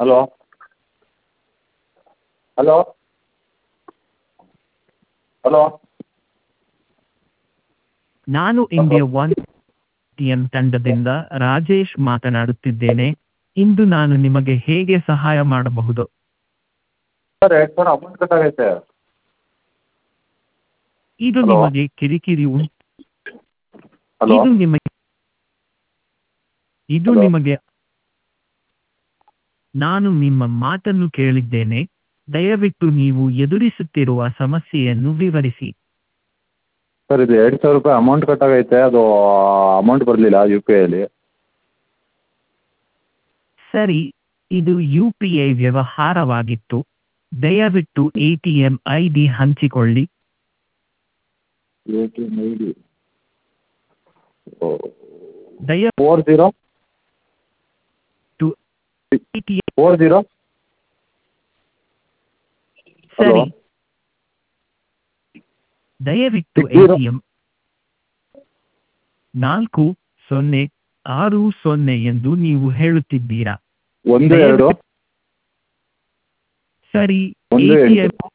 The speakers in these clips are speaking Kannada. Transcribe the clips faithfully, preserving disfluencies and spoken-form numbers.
ಹಲೋ ಹಲೋ ಹಲೋ ನಾನು ಇಂಡಿಯಾ ಒನ್ ಟಿಎಂ ತಂಡದಿಂದ ರಾಜೇಶ್ ಮಾತನಾಡುತ್ತಿದ್ದೇನೆ. ಇಂದು ನಾನು ನಿಮಗೆ ಹೇಗೆ ಸಹಾಯ ಮಾಡಬಹುದು? ಸರ್ ಎರಡು ಸಾವಿರ ಅಮೌಂಟ್ ಕಟ್ಟಾಗೈತೆ. ಇದು ಹಲೋ ನಿಮಗೆ ಕಿರಿಕಿರಿ ಉಂಟು ಹಲೋ ಇದು ನಿಮಗೆ ಇದು ಹಲೋ ನಿಮಗೆ ನಾನು ನಿಮ್ಮ ಮಾತನ್ನು ಕೇಳಿದ್ದೇನೆ. ದಯವಿಟ್ಟು ನೀವು ಎದುರಿಸುತ್ತಿರುವ ಸಮಸ್ಯೆಯನ್ನು ವಿವರಿಸಿ. ಸರ್ ಇದು ಎರಡು ಸಾವಿರ ರೂಪಾಯಿ ಅಮೌಂಟ್ ಕಟ್ಟಾಗೈತೆ, ಅದು ಅಮೌಂಟ್ ಬರಲಿಲ್ಲ ಯು ಪಿ ಐಲಿ. ಸರಿ, ಇದು ಯು ಪಿ ಐ ವ್ಯವಹಾರವಾಗಿತ್ತು. ದಯವಿಟ್ಟು A T M I D ಹಂಚಿಕೊಳ್ಳಿ. A T M I D ದಯ four zero two A T M four zero hello ಸರಿ, ದಯವಿಟ್ಟು six A zero T M ನಾಲ್ಕು ಸೊನ್ನೆ ಆರು ಸೊನ್ನೆ ಎಂದು ನೀವು ಹೇಳುತ್ತಿದ್ದೀರಾ. ಒಂದು ಎರಡು ದಯವಿಟ್ಟು ಸರಿ, ಒಂದು ಎ ಟಿ ಎಂ ಎಂಟು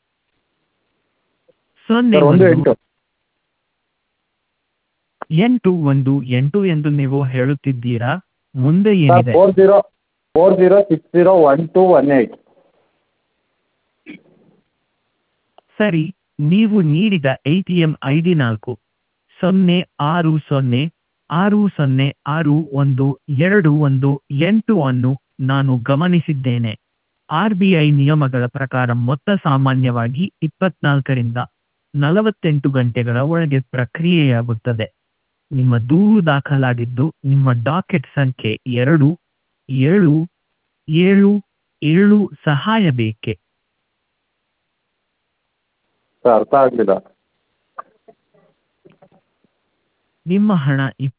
ಸೊನ್ನೆ ಸರ್ ಒಂದು ಒಂದು ಎಂಟು ಎಂಟು ಒಂದು ಎಂಟು ಎಂದು ನೀವು ಹೇಳುತ್ತಿದ್ದೀರಾ. ಮುಂದೆ ಸರ್ ಏನಿದೆ? Four zero four zero six zero one two one eight. ಸರಿ, ನೀವು ನೀಡಿದ A T M I D ನಾಲ್ಕು ಸೊನ್ನೆ ಆರು ಸೊನ್ನೆ ಆರು ಸೊನ್ನೆ ಆರು ಒಂದು ಎರಡು ಒಂದು ಎಂಟು ಅನ್ನು ನಾನು ಗಮನಿಸಿದ್ದೇನೆ. ಆರ್ ಬಿ ಐ ನಿಯಮಗಳ ಪ್ರಕಾರ ಮೊತ್ತ ಸಾಮಾನ್ಯವಾಗಿ ಇಪ್ಪತ್ನಾಲ್ಕರಿಂದ ನಲವತ್ತೆಂಟು ಗಂಟೆಗಳ ಒಳಗೆ ಪ್ರಕ್ರಿಯೆಯಾಗುತ್ತದೆ. ನಿಮ್ಮ ದೂರು ದಾಖಲಾಗಿದ್ದು ನಿಮ್ಮ ಡಾಕೆಟ್ ಸಂಖ್ಯೆ ಎರಡು ಏಳು ಏಳು ಏಳು ಸಹಾಯ ಬೇಕೆ? ಸರ್ ಅರ್ಥ ಆಗಲಿಲ್ಲ. ನಿಮ್ಮ ಹಣ